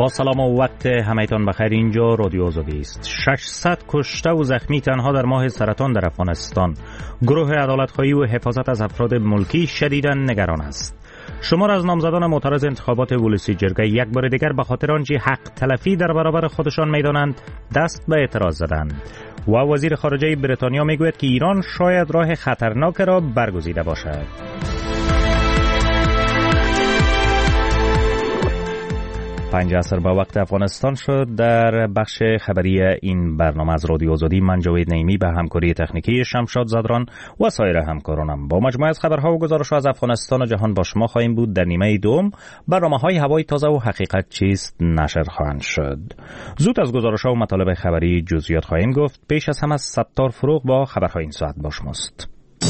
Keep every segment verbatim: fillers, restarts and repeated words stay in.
با سلام و وقت همه‌تان بخیر. اینجا رادیو آزادی است. ششصد کشته و زخمی تنها در ماه سرطان در افغانستان. گروه عدالت‌خواهی و حفاظت از افراد ملکی شدیداً نگران است. شمار از نامزدان معترض انتخابات ولسی جرگه یک بار دیگر به خاطر آنچه حق تلفی در برابر خودشان می‌دانند دست به اعتراض زدند. و وزیر خارجه بریتانیا میگوید که ایران شاید راه خطرناک را برگزیده باشد. پنج عصر با وقت افغانستان شد. در بخش خبری این برنامه از رادیو آزادی من جاوید نعیمی به همکاری تکنیکی شمشاد زدران و سایر همکارانم با مجموعه از خبرها و گزارش‌ها از افغانستان و جهان با شما خواهیم بود. در نیمه دوم برنامه‌های هوای تازه و حقیقت چیست نشر خواهند شد. زود از گزارش‌ها و مطالب خبری جزئیات خواهیم گفت. پیش از همه ستار فروغ با خبرهای این ساعت با شماست.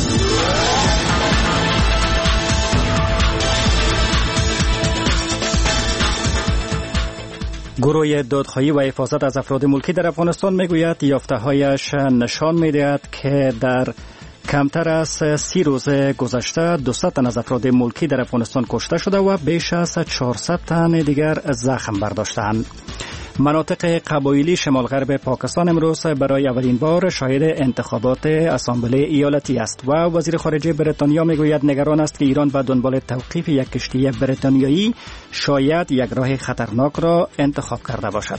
گروه دادخواهی و حفاظت از افراد ملکی در افغانستان میگوید یافته‌هایش نشان می‌دهد که در کمتر از سی روز گذشته دویست تن از افراد ملکی در افغانستان کشته شده و بیش از چهارصد تن دیگر زخم برداشتند. مناطق قبایلی شمال غرب پاکستان امروز برای اولین بار شاهد انتخابات اسامبله ایالتی است و وزیر خارجه بریتانیا میگوید نگران است که ایران به دنبال توقیف یک کشتی بریتانیایی شاید یک راه خطرناک را انتخاب کرده باشد.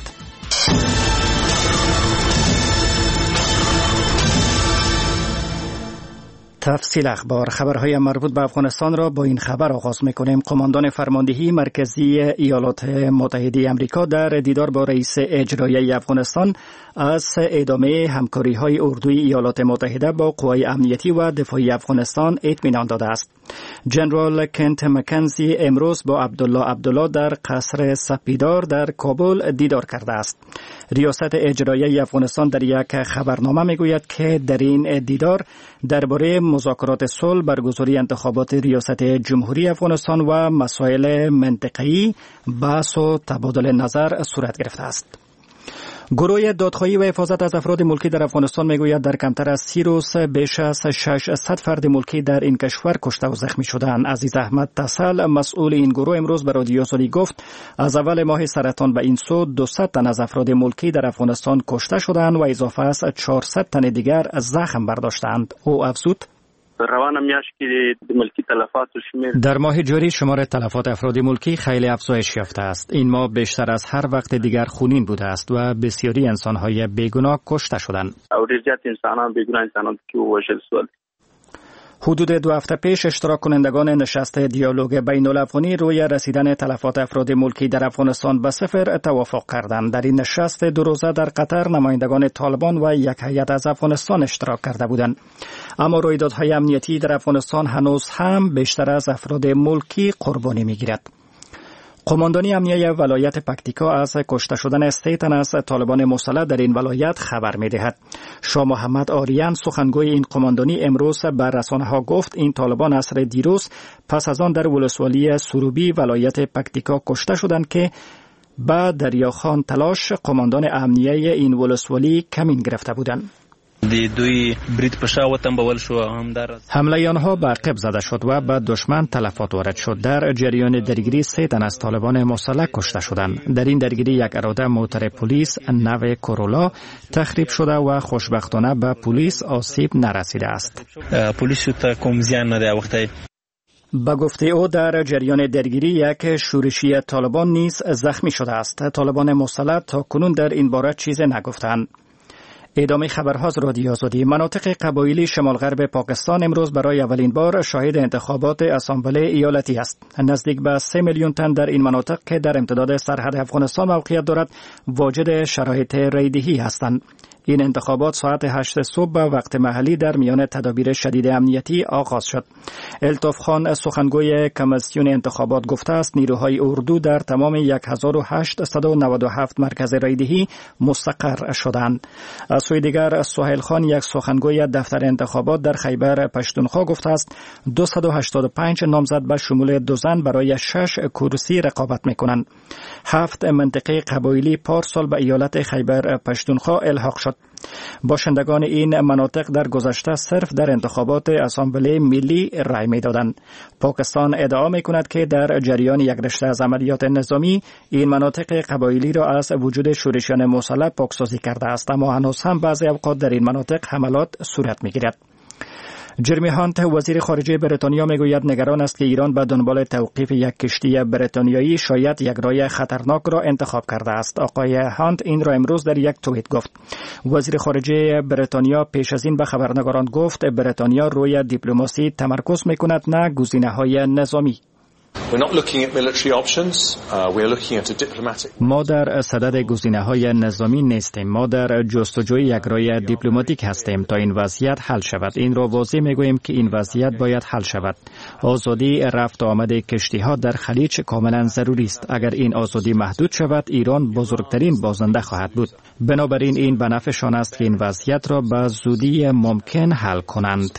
تفصیل اخبار. خبرهای مربوط به افغانستان را با این خبر آغاز می‌کنیم. قماندان فرماندهی مرکزی ایالات متحده آمریکا در دیدار با رئیس اجرایی افغانستان از ادامه همکاری‌های اردوی ایالات متحده با قوای امنیتی و دفاعی افغانستان اطمینان داده است. جنرال کنت مکنزی امروز با عبدالله عبدالله در قصر سپیدار در کابل دیدار کرده است. ریاست اجرایی افغانستان در یک خبرنامه میگوید که در این دیدار درباره مذاکرات صلح، برگزاری انتخابات ریاست جمهوری افغانستان و مسائل منطقه‌ای بحث و تبادل نظر صورت گرفته است. گروه دادخواهی و حفاظت از افراد ملکی در افغانستان میگوید در کمتر از سی روز بیش از ششصد فرد ملکی در این کشور کشته و زخمی شدند. عزیز احمد تسل مسئول این گروه امروز به رادیو آزادی گفت از اول ماه سرطان به این سو دویست تن از افراد ملکی در افغانستان کشته شدند و اضافه از چهارصد تن دیگر زخم برداشتند. او افزود روان میاشت که ملکی تلفات و شمیر در ماه جاری شمار تلفات افراد ملکی خیلی افزایش یافته است. این ماه بیشتر از هر وقت دیگر خونین بوده است و بسیاری انسان‌های بیگناه کشته شدند. او ریجت انسانان بیگناه انسانان که وژل شدند. حدود دو هفته پیش اشتراک کنندگان نشست دیالوگ بین الافغانی روی رسیدن تلفات افراد ملکی در افغانستان به صفر توافق کردند. در این نشست دو روزه در قطر نمایندگان طالبان و یک هیئت از افغانستان اشتراک کرده بودند. اما رویدادهای امنیتی در افغانستان هنوز هم بیشتر از افراد ملکی قربانی می‌گیرد. قماندانی امنیه ولایت پکتیکا از کشته شدن سه تن از طالبان مسلح در این ولایت خبر می‌دهد. شاه محمد آریان سخنگوی این قماندانی امروز به رسانه‌ها گفت این طالبان عصر دیروز پس از آن در ولسوالی سروبی ولایت پکتیکا کشته شدند که با دریاخان تلاش قماندان امنیه این ولسوالی کمین گرفته بودند. دوی برید پشا وطن بول شو هم در حمله آنها به عقب زده شد و به دشمن تلفات وارد شد. در جریان درگیری سه تن از طالبان مسلح کشته شدند. در این درگیری یک اراده موتر پلیس نو کورولا تخریب شده و خوشبختانه به پلیس آسیب نرسیده است. پلیس ته کوم زیان نه وقتی با گفته او در جریان درگیری یک شورشی طالبان نیز زخمی شده است. طالبان مسلح تا کنون در این باره چیزی نگفتند. ادامه خبرها از رادیو آزادی. مناطق قبایلی شمال غرب پاکستان امروز برای اولین بار شاهد انتخابات اسامبله ایالتی است. نزدیک به سه میلیون تن در این مناطق که در امتداد سرحد افغانستان موقعیت دارد واجد شرایط رایدهی هستند. این انتخابات ساعت هشت صبح به وقت محلی در میان تدابیر شدید امنیتی آغاز شد. الطاف خان سخنگوی کمیسیون انتخابات گفته است نیروهای اردو در تمام هزار و هشتصد و نود و هفت مرکز رایدهی مستقر شدند. از سوی دیگر سهیل خان یک سخنگوی دفتر انتخابات در خیبر پشتونخوا گفته است دویست و هشتاد و پنج نامزد به شمول دو زن برای شش کرسی رقابت می‌کنند. هفت منطقه قبایلی پارسال به ایالت خیبر پشتونخوا الحاق شد. باشندگان این مناطق در گذشته صرف در انتخابات اسامبله ملی رای می‌دادند. پاکستان ادعا می‌کند که در جریان یک رشته از عملیات نظامی این مناطق قبایلی را از وجود شورشیان مسلح پاکسازی کرده است، اما هنوز هم بعضی اوقات در این مناطق حملات صورت می‌گیرد. جرمی هانت وزیر خارجه بریتانیا میگوید نگران است که ایران به دنبال توقیف یک کشتی بریتانیایی شاید یک راه خطرناک را انتخاب کرده است. آقای هانت این را امروز در یک توییت گفت. وزیر خارجه بریتانیا پیش از این به خبرنگاران گفت بریتانیا روی دیپلماسی تمرکز میکند نه گزینه‌های نظامی. ما در صدد گزینه‌های نظامی نیستیم. ما در جستجوی یک راه دیپلماتیک هستیم تا این وضعیت حل شود. این را واضح میگوییم که این وضعیت باید حل شود. آزادی رفت و آمد کشتی‌ها در خلیج کاملا ضروری است. اگر این آزادی محدود شود، ایران بزرگترین بازنده خواهد بود. بنابراین این به نفعشان است که این وضعیت را به زودی ممکن حل کنند.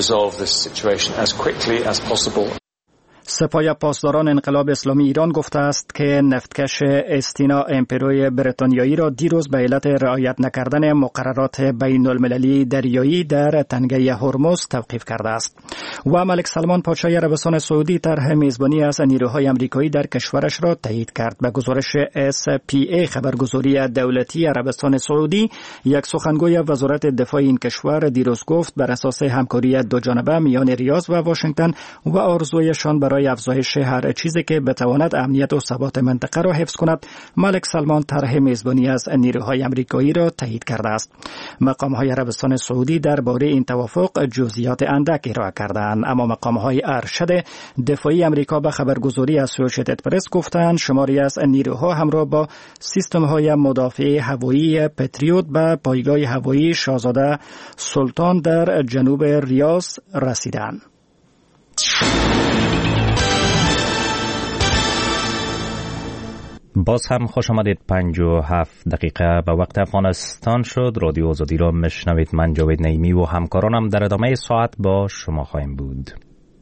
سپاه پاسداران انقلاب اسلامی ایران گفته است که نفتکش استینا امپروی بریتانیایی را دیروز به علت رعایت نکردن مقررات بین المللی دریایی در تنگه هرمز توقیف کرده است. و ملک سلمان پادشاه عربستان سعودی طرح میزبانی از نیروهای آمریکایی در کشورش را تایید کرد. به گزارش اس پی ای خبرگزاری دولتی عربستان سعودی، یک سخنگوی وزارت دفاع این کشور دیروز گفت بر اساس همکاری دو جانبه میان ریاض و واشنگتن و آرزویشان برای افزایش هر چیزی که بتواند امنیت و ثبات منطقه را حفظ کند، ملک سلمان طرح میزبانی از نیروهای آمریکایی را تایید کرده است. مقام‌های عربستان سعودی درباره این توافق جزئیات اندک ارائه کردند، اما مقام‌های ارشد دفاعی آمریکا به خبرگزاری اسوسییتد پرس گفتند شماری از نیروها همراه با سیستم‌های مدافع هوایی پتریوت به پایگاه هوایی شاهزاده سلطان در جنوب ریاض رسیدند. باز هم خوش آمدید. پنج و هفت دقیقه به وقت افغانستان شد. رادیو آزادی را میشنوید. من جاوید نعیمی و همکارانم در ادامه ساعت با شما خواهیم بود.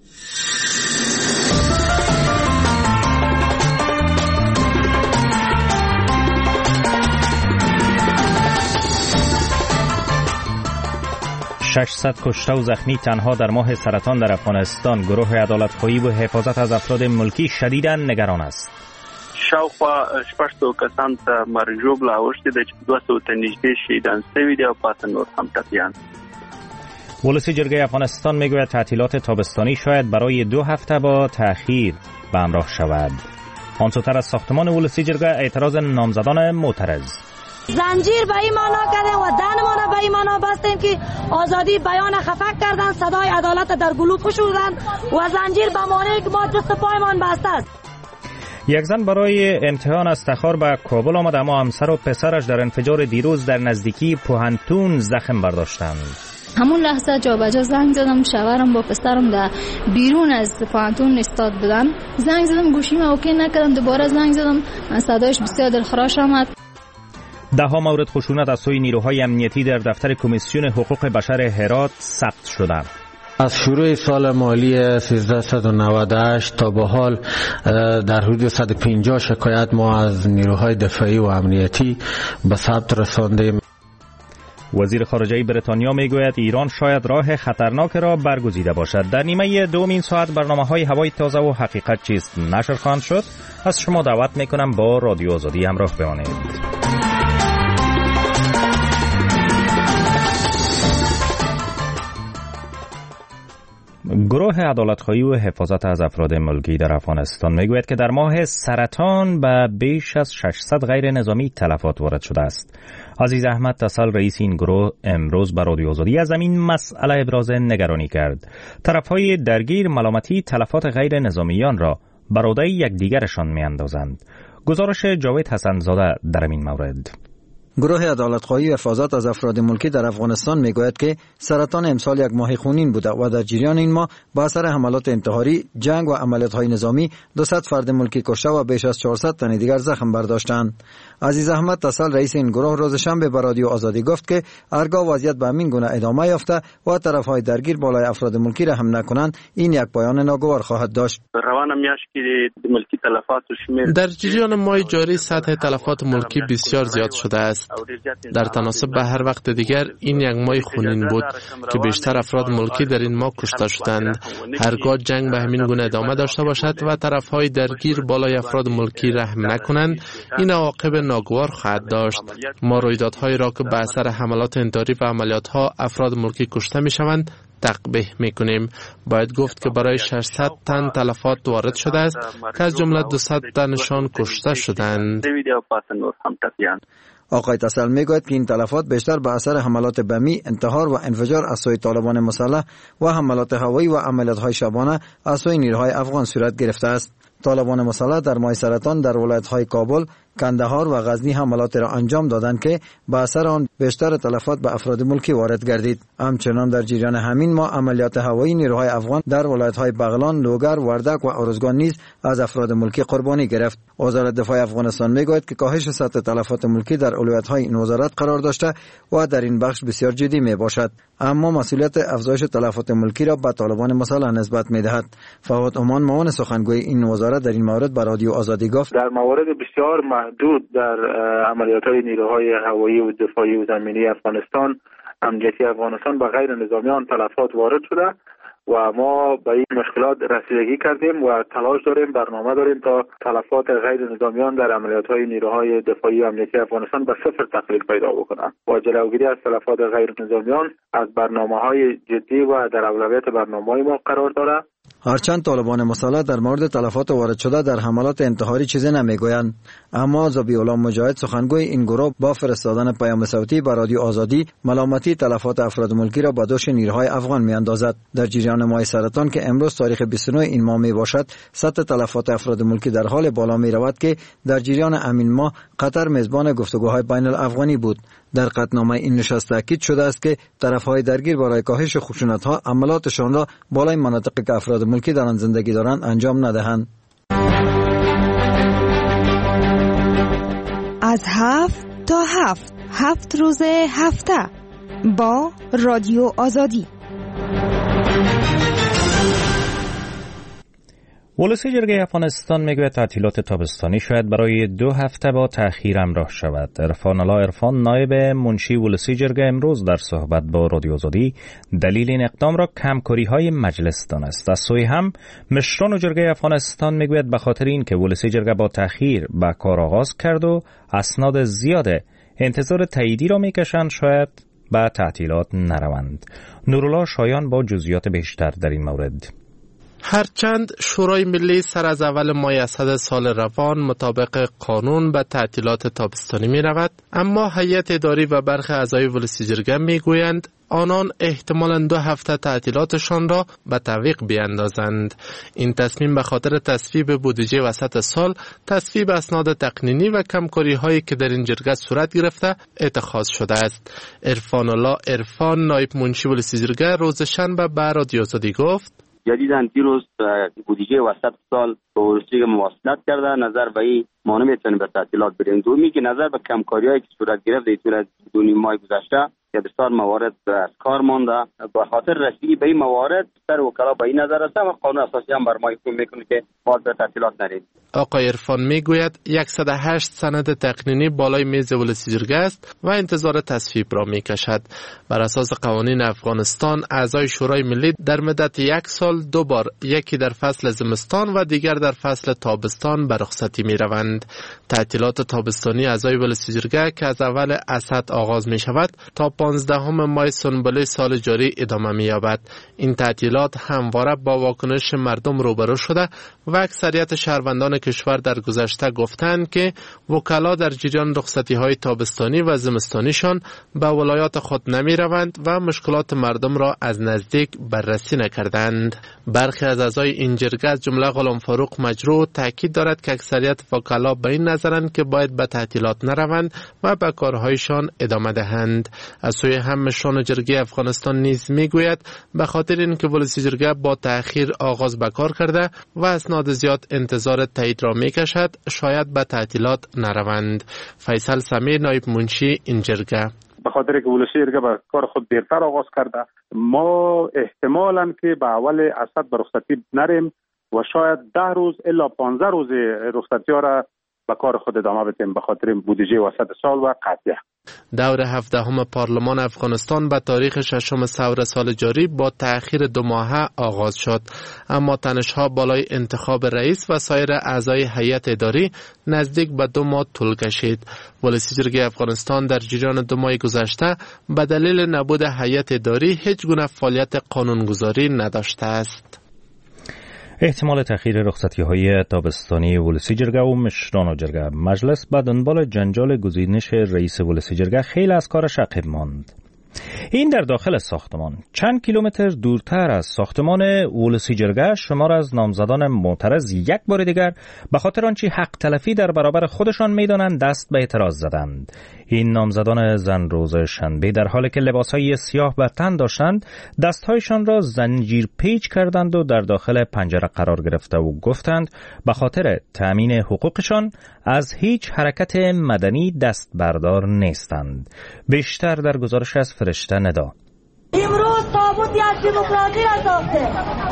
ششصد کشته و زخمی تنها در ماه سرطان در افغانستان. گروه عدالت‌خواهی و حفاظت از افراد ملکی شدیداً نگران است. شاوخوا شپږ سوه کسان ته مرګ ژوبله اوښتې ده چې دوه سوه ته نږدې شهیدان شوي دي او پاته نور هم ټپیان. ولسی جرگه افغانستان میگوید تعطیلات تابستانی شاید برای دو هفته با تأخیر به همراه شود. آن سوتر از ساختمان ولسی جرگه اعتراض نامزدان معترض. زنجیر به این معنا کردن و دهنمان به این معنا بستیم که آزادی بیان خفک کردن، صدای عدالت در گلو فشردن و زنجیر به معنی که ما دست پایمان بسته است. یک زن برای امتحان از تخار به کابل آمد، اما همسر و پسرش در انفجار دیروز در نزدیکی پوهنتون زخم برداشتند. همون لحظه جا به جا زنگ زدم، شوهرم با پسرم در بیرون از پوهنتون استاد بودن. زنگ زدم گوشیم اوکی نکردم، دوباره زنگ زدم، صدایش بسیار دلخراش آمد. ده ها مورد خشونت از سوی نیروهای امنیتی در دفتر کمیسیون حقوق بشر هرات ثبت شدند. از شروع سال مالی سیزده نود و هشت تا به حال در حدود صد و پنجاه شکایت ما از نیروهای دفاعی و امنیتی به ثبت رساندیم. وزیر خارجه بریتانیا میگوید ایران شاید راه خطرناک را برگزیده باشد. در نیمه دوم این ساعت برنامه‌های هوای تازه و حقیقت چیست نشر خواهند شد. از شما دعوت میکنم با رادیو آزادی همراه بمانید. گروه عدالت‌خواهی و حفاظت از افراد ملکی در افغانستان میگوید که در ماه سرطان به بیش از ششصد غیر نظامی تلفات وارد شده است. عزیز احمد تصل رئیس این گروه امروز به رادیو آزادی از این مسئله ابراز نگرانی کرد. طرف‌های درگیر ملامتی تلفات غیر نظامیان را بر عهده یکدیگرشان می‌اندازند. گزارش جاوید حسن‌زاده در این مورد. گروه عدالت‌خواهی و حفاظت از افراد ملکی در افغانستان میگوید که سرطان امسال یک ماه خونین بوده و در جریان این ماه با اثر حملات انتحاری، جنگ و عملیات‌های نظامی دوصد فرد ملکی کشته و بیش از چهارصد تن دیگر زخم برداشتند. عزیز احمد تصل رئیس این گروه روز شنبه به رادیو آزادی گفت که هرگاه وضعیت به همین گونه ادامه یافته و طرف‌های درگیر بالای افراد ملکی را هم نکنند، این یک پایان ناگوار خواهد داشت. روان میاشت که ملکی تلفات شمیر در جریان ماه جاری سطح تلفات ملکی بسیار زیاد شده است. است. در تناسب به هر وقت دیگر این یک ماه خونین بود که بیشتر افراد ملکی در این ماه کشته شدند. هرگاه جنگ به همین گونه ادامه داشته باشد و طرفهای درگیر بالای افراد ملکی رحم نکنند، این عواقب ناگوار خواهد داشت. ما رویدادهایی را که به اثر حملات انتحاری و عملیات‌ها افراد ملکی کشته می‌شوند تقبیح می‌کنیم. باید گفت که برای ششصد تن تلفات وارد شده است که از جمله دویست تنشان کشته شدند. آقای تسل میگوید که این تلفات بیشتر به اثر حملات بمی، انتحار و انفجار از سوی طالبان مسلح و حملات هوایی و عملیات‌های شبانه از سوی نیروهای افغان صورت گرفته است. طالبان مسلح در ماه سرطان در ولایت‌های کابل، کندهار و غزنی حملات را انجام دادند که به اثر آن بیشتر تلفات به افراد ملکی وارد گردید. همچنان در جریان همین ماه عملیات هوایی نیروهای افغان در ولایت‌های بغلان، لوگر، وردک و ارزگان نیز از افراد ملکی قربانی گرفت. وزارت دفاع افغانستان میگوید که کاهش سطح تلفات ملکی در اولویت‌های این وزارت قرار داشته و در این بخش بسیار جدی میباشد، اما مسئولیت افزایش تلفات ملکی را به طالبان مسلح نسبت میدهد. فواد امان معاون سخنگوی این وزارت در این مورد به رادیو آزادی گفت: در موارد بسیار محدود در عملیات‌های نیروهای هوایی و دفاعی و زمینی افغانستان، امنیتی افغانستان به غیر نظامیان تلفات وارد شده و ما به این مشکلات رسیدگی کردیم و تلاش داریم، برنامه داریم تا تلفات غیر نظامیان در عملیات‌های نیروهای دفاعی و امنیتی افغانستان به صفر تقلیل پیدا بکنند و جلوگیری از تلفات غیر نظامیان از برنامه‌های جدی و در اولویت برنامه‌های ما قرار دارد. هرچند طالبان مسلح در مورد تلفات وارد شده در حملات انتحاری چیزی نمیگویند، اما ذبیح‌الله مجاهد سخنگوی این گروه با فرستادن پیام صوتی به رادیو آزادی ملامتی تلفات افراد ملکی را به دوش نیروهای افغان میاندازد. در جریان ماه سرطان که امروز تاریخ بیست و نه این ماه می باشد، سطح تلفات افراد ملکی در حال بالا می رود که در جریان همین ماه قطر میزبان گفتگوهای بین الافغانی بود. در قطعنامه این نشست تاکید شده است که طرفهای درگیر برای کاهش خشونت‌ها عملاتشان را بالای مناطقی که افراد ملکی در آن زندگی دارند انجام ندهند. از هفت تا هفت هفت روز هفته با رادیو آزادی. ولسی جرگه افغانستان میگوید تعطیلات تابستانی شاید برای دو هفته با تأخیر همراه شود. عرفان الله عرفان نایب منشی ولسی جرگه امروز در صحبت با رادیو آزادی دلیل این اقدام را کمکاری های مجلس دانست. از سوی هم مشران جرگه افغانستان میگوید به خاطر این که ولسی جرگه با تأخیر به کار آغاز کرد و اسناد زیاد انتظار تاییدی را میکشند شاید به تعطیلات نروند. نورالله شایان با جزئیات بیشتر در این مورد. هرچند شورای ملی سر از اول ماه اسد سال روان مطابق قانون به تعطیلات تابستانی می رود، اما هیئت اداری و برخی اعضای ولسی جرگه می گویند آنان احتمالاً دو هفته تعطیلاتشان را به تعویق بیاندازند. این تصمیم به خاطر تصویب بودجه وسط سال، تصویب اسناد تقنینی و کمکاری هایی که در این جرگه صورت گرفته اتخاذ شده است. عرفان الله عرفان نایب منشی ولسی جرگه روز شنبه به رادیو آزادی گفت: جدیداً دیروز بودجه وسط سال به ولسی مواصلت کرده، نظر به این ما نمیتونیم به تعطیلات بریم. دومی که نظر به کمکاری‌هایی که صورت گرفت در طول دو نیم ماه گذشته که بسیار موارد از کار مانده، به خاطر رسیدگی به این موارد سر وکلا به این نظر است و قانون اساسی هم بر ما حکم میکنه که باید به تعطیلات نریم. آقای عرفان میگوید صد و هشت سند تقنینی بالای میز ولسی جرگه است و انتظار تصویب را میکشد. بر اساس قوانین افغانستان اعضای شورای ملی در مدت یک سال دو بار، یکی در فصل زمستان و دیگر در فصل تابستان به رخصتی میروند. تعطیلات تابستانی اعضای ولسی جرگه که از اول اسد آغاز می شود تا پانزدهم ماه سنبله سال جاری ادامه می یابد. این تعطیلات همواره با واکنش مردم روبرو شده و اکثریت شهروندان کشور در گذشته گفتند که وکلا در جریان رخصتی های تابستانی و زمستانیشان به ولایات خود نمی روند و مشکلات مردم را از نزدیک بررسی نکردند. برخی از اعضای این جرگه از جمله غلام فاروق مجروح تاکید دارد که اکثریت وکلا به این نظرند که باید به تعطیلات نروند و به کارهایشان ادامه دهند. از سوی هم مشران جرگه افغانستان نیز میگوید به خاطر اینکه ولسی جرگه با تأخیر آغاز به کار کرده و اسناد زیاد انتظار تایید را میکشد شاید به تعطیلات نروند. فیصل سمیر نایب منشی این جرگه: به خاطر که ولسی جرگه به کار خود دیرتر آغاز کرده، ما احتمالاً که به اول اسد به رخصتی نریم و شاید ده روز الا پانزده روز رخصتی ها را به کار خود ادامه بدیم به خاطر بودجه وسط سال و قضیه. دور هفدهم پارلمان افغانستان به تاریخ ششم سور سال جاری با تأخیر دو ماهه آغاز شد، اما تنش‌ها بالای انتخاب رئیس و سایر اعضای هیئت اداری نزدیک به دو ماه طول کشید. ولسی جرگه افغانستان در جریان دو ماه گذشته به دلیل نبود هیئت اداری هیچ گونه فعالیت قانونگذاری نداشته است. احتمال تأخیر رخصتی‌های تابستانی ولسی جرگه و مشران جرگه مجلس به دنبال جنجال گزینش رئیس ولسی جرگه خیلی از کارش عقب ماند. این در داخل ساختمان. چند کیلومتر دورتر از ساختمان ولسی جرگه شمار از نامزدان معترض یک بار دیگر به خاطر آنچه حق تلفی در برابر خودشان می‌دانند دست به اعتراض زدند. این نامزدان زن روز شنبه در حالی که لباسهای سیاه بر تن داشتند دستهایشان را زنجیر پیچ کردند و در داخل پنجره قرار گرفته و گفتند به خاطر تأمین حقوقشان از هیچ حرکت مدنی دست بردار نیستند. بیشتر در گزارش از فرشته ندا. امروز تابوتی از دموکراسی را ساخته،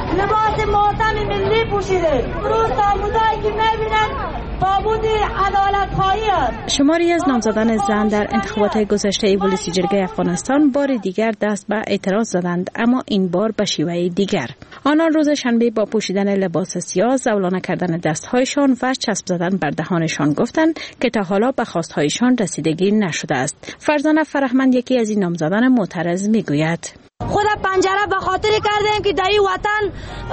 لباس ماتم ملی پوشیده. امروز تابوتایی که میبینن تابوت عدالت خواهی است. شماری از نامزدان زن در انتخابات گذشته ولسی جرگه افغانستان بار دیگر دست به اعتراض زدند، اما این بار به شیوه دیگر. آنان روز شنبه با پوشیدن لباس سیاه، زولانه کردن دستهایشان و چسب زدن بر دهانشان گفتند که تا حالا به خواستهایشان رسیدگی نشده است. فرزانه فرهمند یکی از این نامزدان معترض میگوید: خود پنجره به خاطر کردیم که در این وطن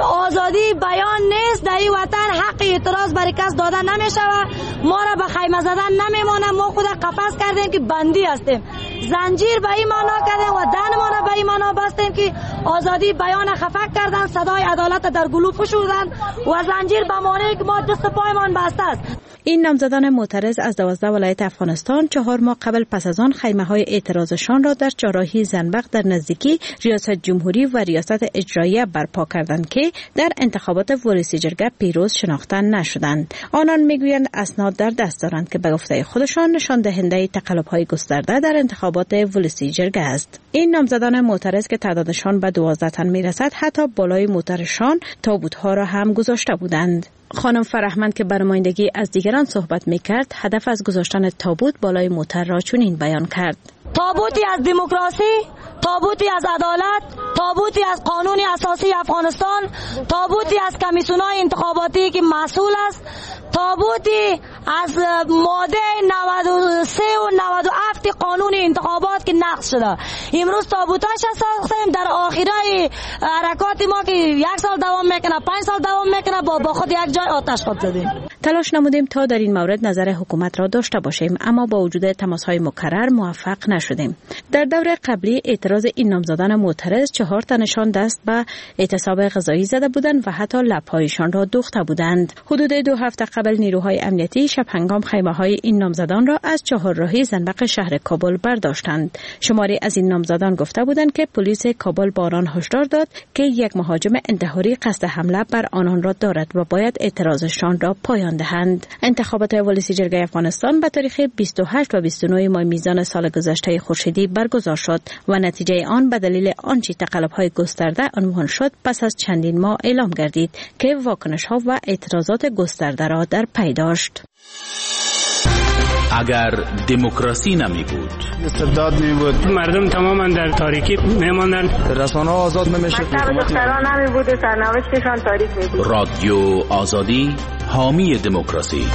آزادی بیان نیست، در این وطن حق اعتراض برای کس داده نمیشه و ما را به خیمه زدن نمیمونه. ما خود قفس کردیم که بندی هستیم، زنجیر به این معنا کردیم و دهن ما را به این معنا بستیم که آزادی بیان خفک کردن، صدای عدالت در گلو فشردن و زنجیر به معنی که ما دست پایمان بسته است. این نامزدان معترض از دوازده ولایت افغانستان چهار ماه قبل پس از آن خیمه های اعتراضشان را در چهارراهی زنبق در نزدیکی ریاست جمهوری و ریاست اجراییه برپا کردند که در انتخابات ولسی جرگه پیروز شناخته نشدند. آنان میگویند اسناد در دست دارند که به گفته خودشان نشان دهنده تقلب‌های گسترده در انتخابات ولسی جرگه است. این نامزدان معترض که تعدادشان به دوازده تن میرسد حتی بالای موترشان تابوت‌ها را هم گذاشته بودند. خانم فرهمند که بر نمایندگی از دیگران صحبت میکرد هدف از گذاشتن تابوت بالای موتر را چنین بیان کرد: تابوتی از دموکراسی، تابوتی از عدالت، تابوتی از قانون اساسی افغانستان، تابوتی از کمیسیون‌های انتخاباتی که مسئول است، تابوتی از ماده نود و سه و نود و هفت قانون انتخابات که نقض شده. امروز تابوتاش ساختیم در آخرای حرکات ما که یک سال دوام میکنه، پنج سال دوام میکنه، با, با خود یک جای آتش خود زدیم. تلاش نمودیم تا در این مورد نظر حکومت را داشته باشیم، اما با وجود تماس‌های مکرر موفق نشدیم. در دور قبلی اعتراض این نامزدان معترض چهار تنشان دست به اعتصاب غذایی زده بودند و حتی لب‌هایشان را دوخته بودند. حدود دو هفته قبل نیروهای امنیتی شب هنگام خیمه‌های این نامزدان را از چهارراهی زنبق شهر کابل برداشتند. شماری از این نامزدان گفته بودند که پلیس کابل با آنان هشدار داد که یک مهاجم انتحاری قصد حمله بر آنان را دارد و باید اعتراضشان را پایان دهند. انتخابات ولسی جرگه افغانستان به تاریخ بیست و هشت و بیست و نه ماه میزان سال گذشته خورشیدی برگزار شد و نتیجه آن به دلیل آنچه تقلب‌های گسترده عنوان شد پس از چندین ماه اعلام گردید که واکنش‌ها و اعتراضات گسترده را در پی داشت. اگر دموکراسی نمی بود، استبداد می بود، مردم تماما در تاریکی میماندند، رسانه ها آزاد نمیشد، دختران نمی بود، سرنوشتشان تاریک می بود. رادیو آزادی، حامی دموکراسی.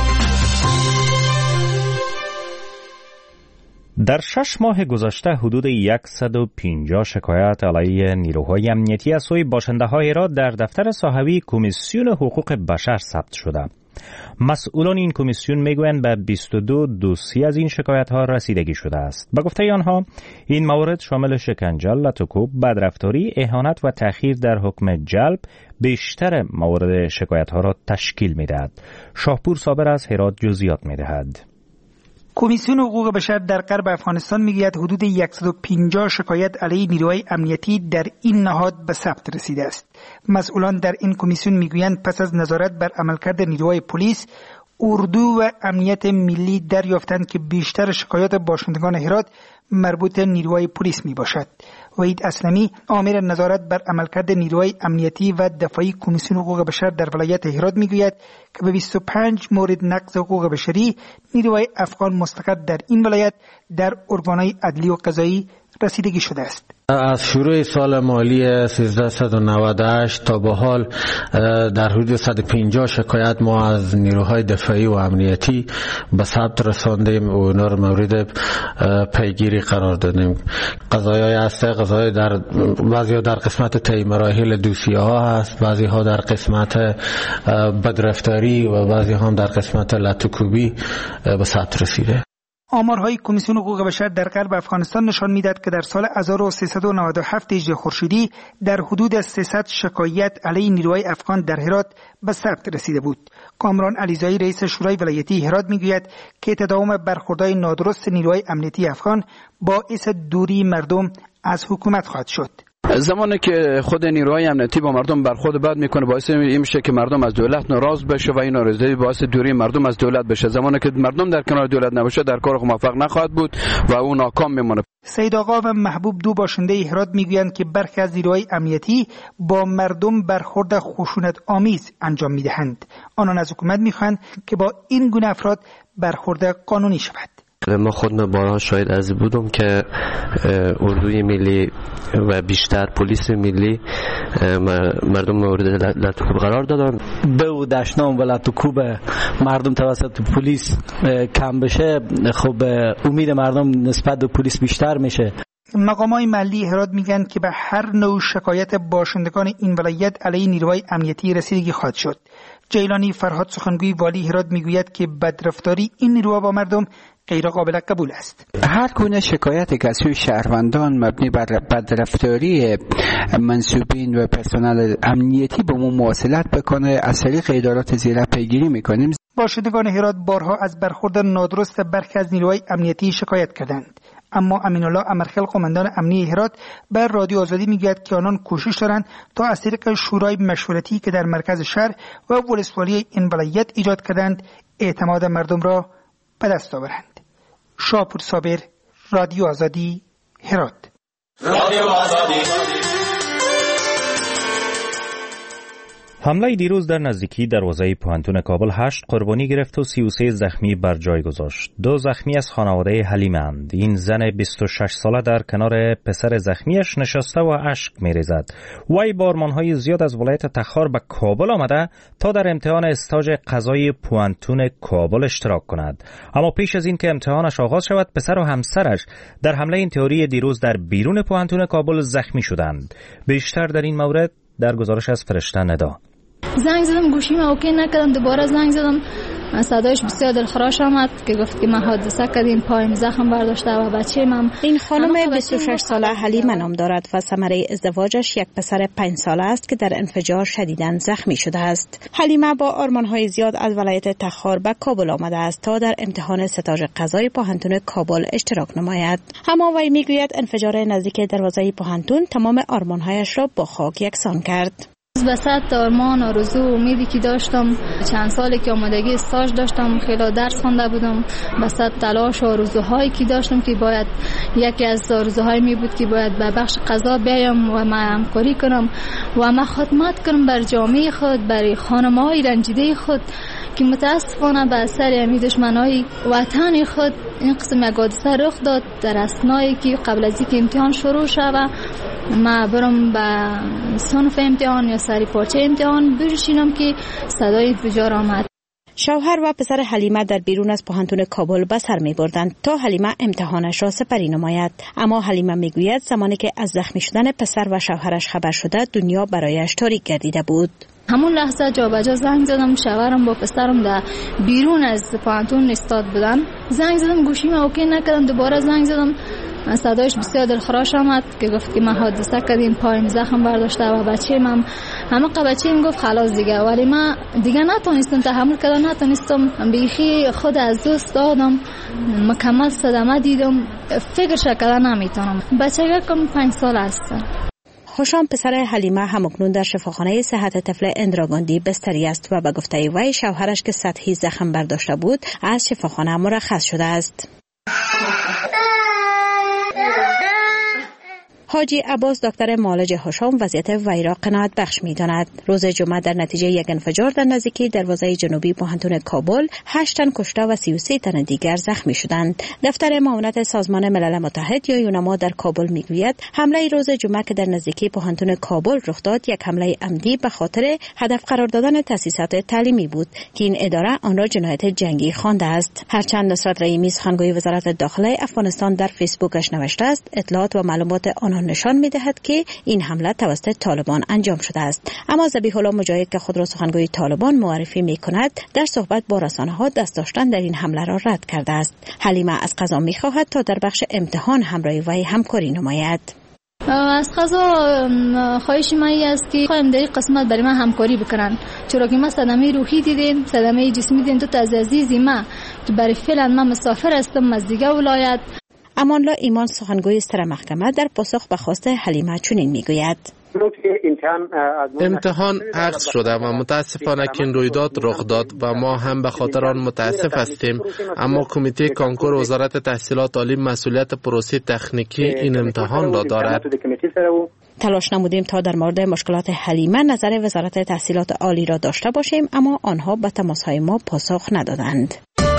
در شش ماه گذشته حدود صد و پنجاه شکایت علیه نیروهای امنیتی از سوی باشنده‌های را در دفتر صاحبی کمیسیون حقوق بشر ثبت شده. مسئولان این کمیسیون میگویند به بیست و دو دوسیه از این شکایت‌ها رسیدگی شده است. به گفته آنها این موارد شامل شکنجه، لطوکوب، بدرفتاری، اهانت و تأخیر در حکم جلب بیشتر موارد شکایت‌ها را تشکیل می‌دهد. شاهپور صابر از هرات جزئیات می‌دهد. کمیسیون حقوق بشر در غرب افغانستان میگوید حدود صد و پنجاه شکایت علیه نیروهای امنیتی در این نهاد به ثبت رسیده است. مسئولان در این کمیسیون میگویند پس از نظارت بر عملکرد نیروهای پلیس، اردو و امنیت ملی دریافتند که بیشتر شکایات باشندگان هرات مربوط نیروهای پلیس می باشد. وحید اسلمی آمر نظارت بر عملکرد نیروهای امنیتی و دفاعی کمیسیون حقوق بشر در ولایت هرات می گوید که به بیست و پنج مورد نقض حقوق بشری نیروهای افغان مستقر در این ولایت در ارگانهای عدلی و قضایی رسیدگی شده است. از شروع سال مالی سیزده نود و هشت تا به حال در حدود صد و پنجاه شکایت ما از نیروهای دفاعی و امنیتی به ثبت رساندیم و اونا رو مورد پیگیری قرار دادیم. قضایای هست، قضایای در بعضی در قسمت طی مراحل دوسیه ها هست، بعضی ها در قسمت بدرفتاری و بعضی هم در قسمت لطوکوبی به ثبت رسیده. آمارهای کمیسیون حقوق بشر در غرب افغانستان نشان می‌دهد که در سال هزار و سیصد و نود و هفت هجری خورشیدی در حدود سیصد شکایت علیه نیروهای افغان در هرات به ثبت رسیده بود. کامران علیزایی رئیس شورای ولایتی هرات میگوید که تداوم برخوردهای نادرست نیروهای امنیتی افغان باعث دوری مردم از حکومت خواهد شد. زمانی که خود نیروهای امنیتی با مردم برخورد بد میکنه باعث این میشه که مردم از دولت ناراض بشه و این ناراضی باعث دوری مردم از دولت بشه. زمانی که مردم در کنار دولت نباشه در کار موفق نخواهد بود و اون ناکام میمونه. سید آقا و محبوب دو باشنده هرات میگویند که برخی از نیروهای امنیتی با مردم برخورد خشونت آمیز انجام میدهند. آنان از حکومت میخواهند که با این گونه افراد برخورد قانونی شود. ما خودم بارها شاهد از بودم که اردوی ملی و بیشتر پلیس ملی مردم مورد لطوکوب قرار دادن. به و دشنام و لطوکوب مردم توسط پلیس کم بشه، خب امید مردم نسبت به پلیس بیشتر میشه. مقامات محلی هرات میگن که به هر نوع شکایت باشندگان این ولایت علیه نیروهای امنیتی رسیدگی خواهد شد. جیلانی فرهاد سخنگوی والی هرات میگوید که بدرفتاری این نیروها با مردم غیر قابل قبول است. هر گونه شکایتی که از سوی شهروندان مبنی بر بدرفتاری منصوبین و پرسنل امنیتی با ما مواصلت بکنه از طریق ادارات زیرا پیگیری میکنیم. باشندگان هرات بارها از برخورد نادرست برخی از نیروهای امنیتی شکایت کردند، اما امینالله امرخیل قماندان امنی هرات بر رادیو آزادی میگوید که آنان کوشش دارند تا از طریق شورای مشورتی که در مرکز شهر و ولسوالی این ولایت ایجاد کردند اعتماد مردم را به دست آورند. شاپور صابر، رادیو آزادی، هرات. رادیو آزادی. حمله دیروز در نزدیکی دروازه پوهنتون کابل هشت قربانی گرفت و سی و سه زخمی بر جای گذاشت. دو زخمی از خانواده حلیمه اند. این زن بیست و شش ساله در کنار پسر زخمیش نشسته و اشک می‌ریزد. وی با آرمان‌های زیاد از ولایت تخار به کابل آمده تا در امتحان استاژ قضایی پوهنتون کابل اشتراک کند. اما پیش از این که امتحانش آغاز شود پسر و همسرش در حمله انتحاری دیروز در بیرون پوهنتون کابل زخمی شدند. بیشتر در این مورد در گزارش از فرشته ندا. زنگ زدم گوشیم اوکی نکردم، دوباره زنگ زدم صدایش بسیار دلخراش آمد که گفت که من حادثه کردیم، پایم زخم برداشته و بچه‌م هم. این خانم بیست و شش ساله حلیمه نام دارد و ثمره ازدواجش یک پسر پنج ساله است که در انفجار شدیداً زخمی شده است. حلیمه با آرمان‌های زیاد از ولایت تخار به کابل آمده است تا در امتحان ستاژ قضایی پوهنتون کابل اشتراک نماید. اما وی میگوید انفجار نزدیک دروازه پوهنتون تمام آرمان‌هایش را با خاک یکسان کرد. وسط آرمان آرزو امیدی که داشتم، چند سالی که آمادگی استاژ داشتم، خیلی درس خوانده بودم، وسط تلاش و آرزوهایی که داشتم که باید یکی از آرزوهای می بود که باید به بخش قضا بیایم و من همکاری کنم و من خدمت کنم بر جامعه خود، برای خانم‌های رنجیده خود که متاسفانه به اثر امی دشمنای وطن خود این قسم یک حادثه رخ داد در اثنایی که قبل از اینکه امتحان شروع شود ما برم به صنف امتحان یا سری پارچه امتحان بشینم که صدای انفجار آمد. شوهر و پسر حلیمه در بیرون از پوهنتون کابل به سر می بردند تا حلیمه امتحانش را سپری نماید. اما حلیمه می گوید زمانی که از زخمی شدن پسر و شوهرش خبر شده دنیا برایش تاریک گردیده بود. همون لحظه جا به جا زنگ زدم، شوهرم با پسرم در بیرون از پوهنتون استاد بودن. زنگ زدم گوشیم اوکی نکردم، دوباره زنگ زدم صدایش بسیار دلخراش آمد که گفت که من حادثه کردیم، پایم زخم برداشته و بچه‌م هم همه بچه‌م گفت خلاص دیگه، ولی من دیگه نتونستم تحمل کردم، نتونستم بیخی خود از دوست دادم، مکمل صدمه دیدم، فکرش کردن نمیتونم. بچه‌م کم پنج سال است. هاشم پسر حلیمه همکنون در شفاخانه صحت طفل اندراگاندی بستری است و به گفته وی شوهرش که سطحی زخم برداشته بود از شفاخانه مرخص شده است. حاجی عباس دکتر معالج هاشم وضعیت وی را قناعت بخش می داند. روز جمعه در نتیجه یک انفجار در نزدیکی دروازه جنوبی پوهنتون کابل هشت تن کشته و سی و سه تن دیگر زخمی شدند. دفتر معاونت سازمان ملل متحد یا یونما در کابل می گوید حمله روز جمعه که در نزدیکی پوهنتون کابل رخ داد یک حمله عمدی به خاطر هدف قرار دادن تأسیسات تعلیمی بود که این اداره آن را جنایت جنگی خوانده است. هرچند نصرت رحیمی سخنگوی وزارت داخله افغانستان در فیسبوکش نوشته است اطلاعات و معلومات آن نشان می‌دهد که این حمله توسط طالبان انجام شده است، اما ذبیح الله مجاهد که خود را سخنگوی طالبان معرفی می‌کند در صحبت با رسانه‌ها دست داشتن در این حمله را رد کرده است. حلیمه از قضا می‌خواهد تا در بخش امتحان همراه وی همکاری نماید. از قضا خواهش من است که خواهیم در این قسمت برای من همکاری بکنن، چرا که من صدمه روحی دیدم، صدمه جسمی دیدم. تو از عزیزی من که برای فعلا من مسافر هستم از دیگه ولایت. امان‌الله ایمان سخنگوی ستر محکمه در پاسخ به خواست حلیمه چنین میگوید: امتحان عقد شده و متاسفانه که این رویداد رخ داد و ما هم به خاطر آن متاسف هستیم، اما کمیته کانکور وزارت تحصیلات عالی مسئولیت پروسه تکنیکی این امتحان را دارد. تلاش نمودیم تا در مورد مشکلات حلیمه نظر وزارت تحصیلات عالی را داشته باشیم، اما آنها به تماس‌های ما پاسخ ندادند.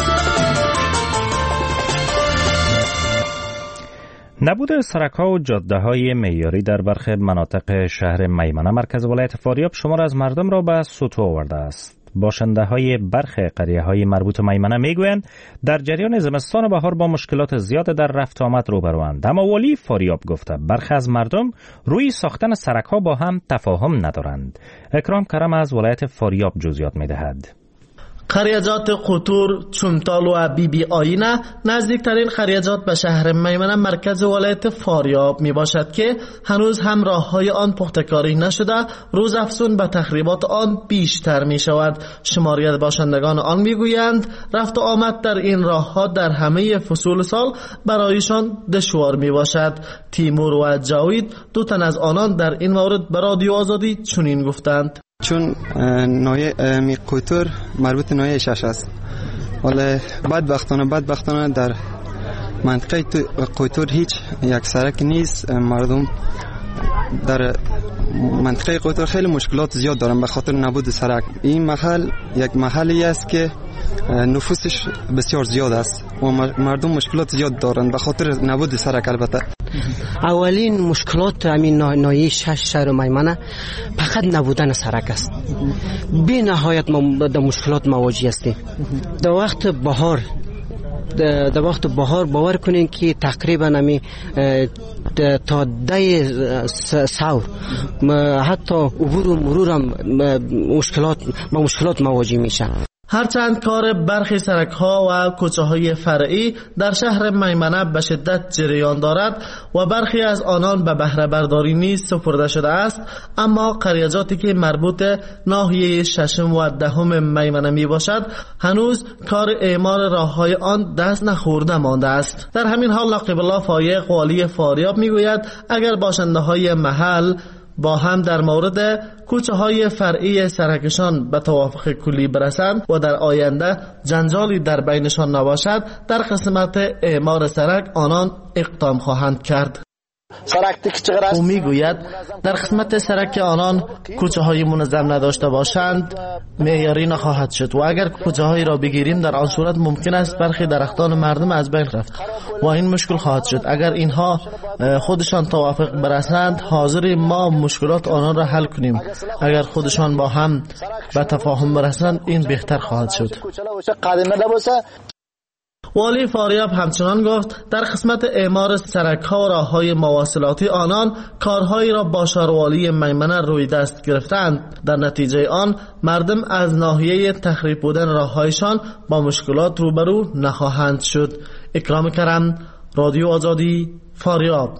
نبود سرک‌ها و جاده‌های معیاری در برخی مناطق شهر میمنه مرکز ولایت فاریاب شمار از مردم را به سطوح آورده است. باشنده‌های برخی قریه‌های مربوط به میمنه می‌گویند در جریان زمستان و بهار با مشکلات زیاد در رفت آمد روبروند، اما والی فاریاب گفته برخی از مردم روی ساختن سرک‌ها با هم تفاهم ندارند. اکرام کرم از ولایت فاریاب جزئیات می‌دهد. خریجات قطور، چمتال و بی بی آینه نزدیکترین خریجات به شهر میمنه مرکز ولایت فاریاب می باشد که هنوز هم راه‌های آن پخته‌کاری نشده، روز افزون به تخریبات آن بیشتر می شود. شماری از باشندگان آن می گویند رفت و آمد در این راه‌ها در همه فصول سال برایشان دشوار می باشد. تیمور و جاوید دو تن از آنان در این مورد به رادیو آزادی چنین گفتند: چون نایه می قطور مربوط نایه شش است، ولی بدبختانه بدبختانه در منطقه قطور هیچ یک سرک نیست. مردم در منطقه قطور خیلی مشکلات زیاد دارن به خاطر نبود سرک. این محل یک محلی است که نفوسش بسیار زیاد است و مردم مشکلات زیاد دارن به خاطر نبود سرک. البته اولین مشکلات همین نایه شش شهر میمنه فقط نبودن سرک است. بی نهایت ما در مشکلات مواجه هستیم. در وقت بهار در وقت بهار باور کنین که تقریبا همی تا ده سور حتی عبور و مرور هم مشکلات با مشکلات مواجه میشن. هرچند کار برخی سرک‌ها و کوچه‌های فرعی در شهر میمنه به شدت جریان دارد و برخی از آنان به بهره برداری نیز سپرده شده است، اما قریجاتی که مربوط ناحیه ششم و دهم میمنه می باشد هنوز کار اعمار راه‌های آن دست نخورده مانده است. در همین حال نقیب الله فایق والی فاریاب می گوید اگر باشنده‌های محل با هم در مورد کوچه های فرعی سرکشان به توافق کلی برسند و در آینده جنجالی در بینشان نباشد، در قسمت اعمار سرک آنان اقدام خواهند کرد. او میگوید در قسمت سرک آنان کوچه های منظم نداشته باشند معیاری نخواهد شد و اگر کوچه هایی را بگیریم در آن صورت ممکن است برخی درختان مردم از بین رفت و این مشکل خواهد شد. اگر اینها خودشان توافق برسند حاضر ما مشکلات آنان را حل کنیم، اگر خودشان با هم به تفاهم برسند این بهتر خواهد شد. والی فاریاب همچنان گفت در قسمت اعمار سرک‌ها و راه‌های مواصلاتی آنان کارهایی را با شاروالی میمنه روی دست گرفتند، در نتیجه آن مردم از ناحیه تخریب بودن راه‌هایشان با مشکلات روبرو نخواهند شد. اکرام کرم، رادیو آزادی، فاریاب.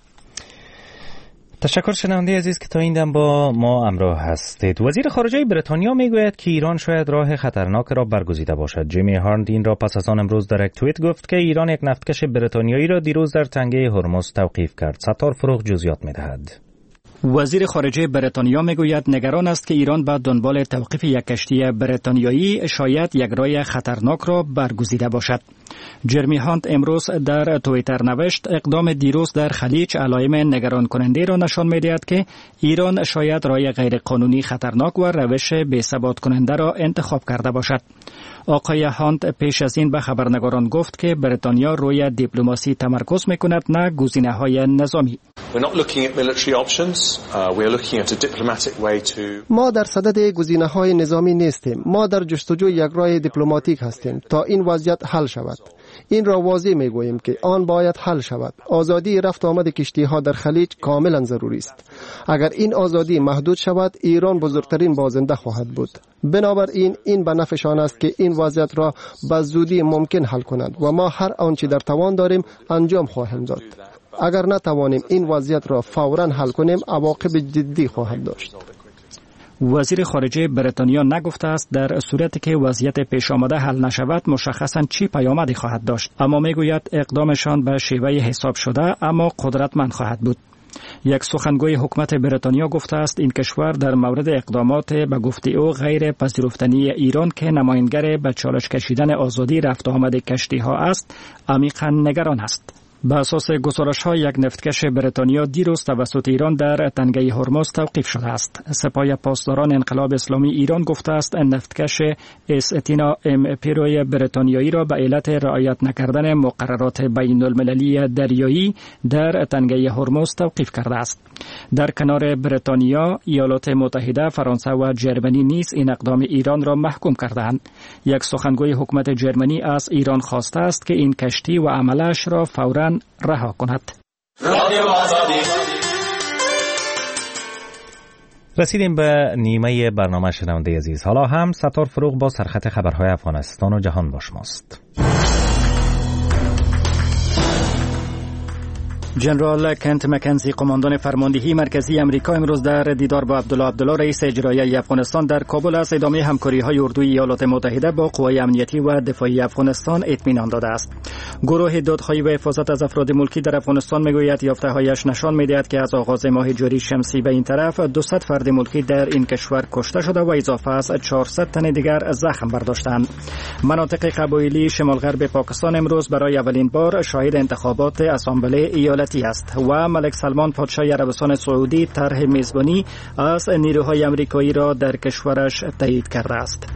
تشکر شنونده عزیز که تا این دم با ما همراه هستید. وزیر خارجه بریتانیا میگوید که ایران شاید راه خطرناک را برگزیده باشد. جیمی هارند این را پس از آن امروز در یک توییت گفت که ایران یک نفتکش بریتانیایی را دیروز در تنگه هرمز توقیف کرد. ستار فروغ جزئیات میدهد. وزیر خارجه بریتانیا میگوید نگران است که ایران به دنبال توقیف یک کشتی بریتانیایی شاید یک راه خطرناک را برگزیده باشد. جرمی هانت امروز در توییتر نوشت اقدام دیروز در خلیج علائم نگران کننده را نشان می‌دهد که ایران شاید راه غیرقانونی خطرناک و روش بی‌ثبات کننده را انتخاب کرده باشد. آقای هانت پیش از این به خبرنگاران گفت که بریتانیا روی دیپلماسی تمرکز می‌کند نه گزینه‌های نظامی. ما در صدد گزینه‌های نظامی نیستیم. ما در جستجوی یک راه دیپلماتیک هستیم تا این وضعیت حل شود. این را واضح میگوییم که آن باید حل شود. آزادی رفت آمد کشتی‌ها در خلیج کاملا ضروری است. اگر این آزادی محدود شود، ایران بزرگترین بازنده خواهد بود. بنابراین این به نفعشان است که این وضعیت را به زودی ممکن حل کنند و ما هر آنچه در توان داریم انجام خواهیم داد. اگر نتوانیم این وضعیت را فوراً حل کنیم، عواقب جدی خواهد داشت. وزیر خارجه بریتانیا نگفته است در صورتی که وضعیت پیش آمده حل نشود مشخصاً چی پیامدی خواهد داشت، اما میگوید اقدامشان به شیوه حساب شده اما قدرتمند خواهد بود. یک سخنگوی حکومت بریتانیا گفته است این کشور در مورد اقدامات به گفته او غیر پذیرفتنی ایران که نمایانگر به چالش کشیدن آزادی رفت و آمد کشتی ها است عمیقاً نگران است. به اساس گزارش‌های یک نفتکش بریتانیا دیروز توسط ایران در تنگه هرمز توقیف شده است. سپاه پاسداران انقلاب اسلامی ایران گفته است نفتکش اس اتینا ام پیروی بریتانیایی را به علت رعایت نکردن مقررات بین المللی دریایی در تنگه هرمز توقیف کرده است. در کنار بریتانیا، ایالات متحده، فرانسه و جرمنی نیز این اقدام ایران را محکوم کردند. یک سخنگوی حکومت جرمنی از ایران خواسته است که این کشتی و عملش را فوراً رها کند. رسیدیم به نیمه برنامه شنونده عزیز. حالا هم ستار فروغ با سرخط خبرهای افغانستان و جهان با شماست. جنرال کنت مکنزی قماندان فرماندهی مرکزی امریکا امروز در دیدار با عبدالله عبدالله رئیس اجرایی افغانستان در کابل از ادامه همکاری‌های اردوی ایالات متحده با قوای امنیتی و دفاعی افغانستان اطمینان داده است. گروه دادخواهی و حفاظت از افراد ملکی در افغانستان میگوید یافته‌هایش نشان می‌دهد که از آغاز ماه جاری شمسی به این طرف دویست فرد ملکی در این کشور کشته شده و اضافه از چهارصد تن دیگر زخم برداشتند. مناطق قبایلی شمال غرب پاکستان امروز برای اولین بار شاهد انتخابات اسامبله ایالتی است و ملک سلمان پادشاه عربستان سعودی طرح میزبانی از نیروهای آمریکایی را در کشورش تایید کرده است.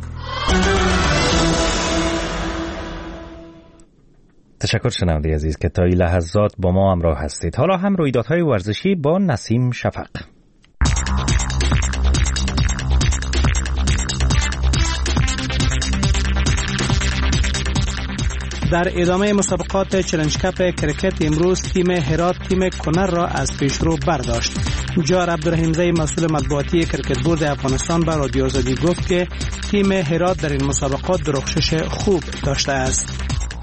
تشکر شنونده عزیز که تا این لحظات با ما همراه هستید. حالا هم رویدادهای ورزشی با نسیم شفق. در ادامه مسابقات چلنج کپ کرکت امروز تیم هرات تیم کنر را از پیشرو برداشت. جار عبدالرحیمزی مسئول مطبوعاتی کرکت بورد افغانستان به رادیو آزادی گفت که تیم هرات در این مسابقات درخشش خوب داشته است.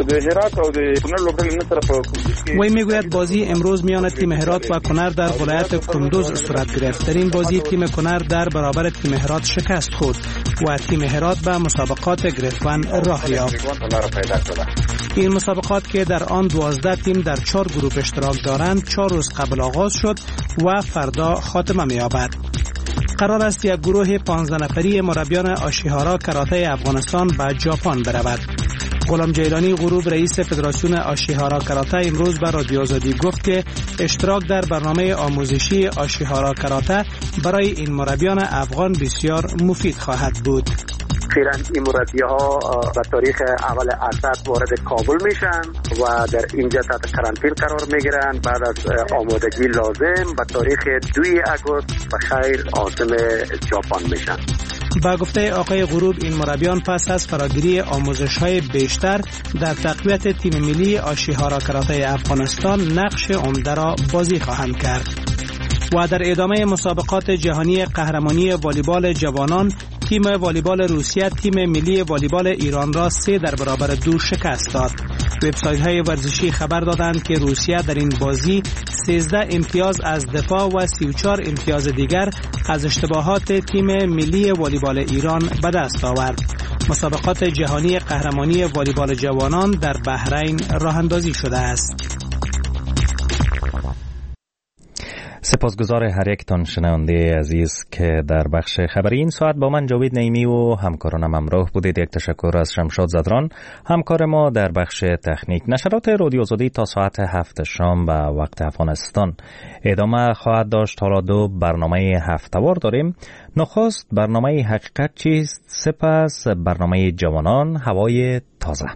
وی میگوید بازی امروز میان تیم هرات و کنر در ولایت کندوز صورت گرفت. در این بازی تیم کنر در برابر تیم هرات شکست خورد و تیم هرات به مسابقات گرفتن راه یافت. این مسابقات که در آن دوازده تیم در چهار گروه اشتراک دارند چهار روز قبل آغاز شد و فردا خاتمه می‌یابد. قرار است یک گروه پانزده نفری مربیان آشیهارا کراته افغانستان به ژاپن برود. غلام جیلانی غروب رئیس فدراسیون آشیهارا کراته امروز به رادیو آزادی گفت که اشتراک در برنامه آموزشی آشیهارا کراته برای این مربیان افغان بسیار مفید خواهد بود. فعلا این مربی‌ها به تاریخ اول اسد وارد کابل میشن و در اینجا تحت کرانتین قرار میگیرن. بعد از آمادگی لازم به تاریخ دوی آگوست به خیر عازم ژاپن میشن. با گفته آقای غروب این مربیان پس از فراگیری آموزش‌های بیشتر در تقویت تیم ملی آشیهارا کراته افغانستان نقش عمده را بازی خواهند کرد. و در ادامه مسابقات جهانی قهرمانی والیبال جوانان تیم والیبال روسیه تیم ملی والیبال ایران را سه در برابر دو شکست داد. وبسایت‌های ورزشی خبر دادند که روسیه در این بازی سیزده امتیاز از دفاع و سی و چهار امتیاز دیگر از اشتباهات تیم ملی والیبال ایران به دست آورد. مسابقات جهانی قهرمانی والیبال جوانان در بحرین راه اندازی شده است. سپاسگزار هر یک تان شنونده عزیز که در بخش خبری این ساعت با من جاوید نعیمی و همکارانم همراه بودید. یک تشکر از شمشاد زدران همکار ما در بخش تکنیک. نشرات رادیو آزادی تا ساعت هفت شام به وقت افغانستان ادامه خواهد داشت. حالا دو برنامه هفته‌وار داریم. نخست برنامه حقیقت چیست، سپس برنامه جوانان هوای تازه.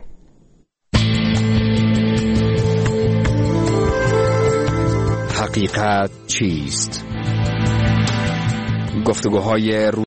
حقیقت چیست؟ گفتگوهای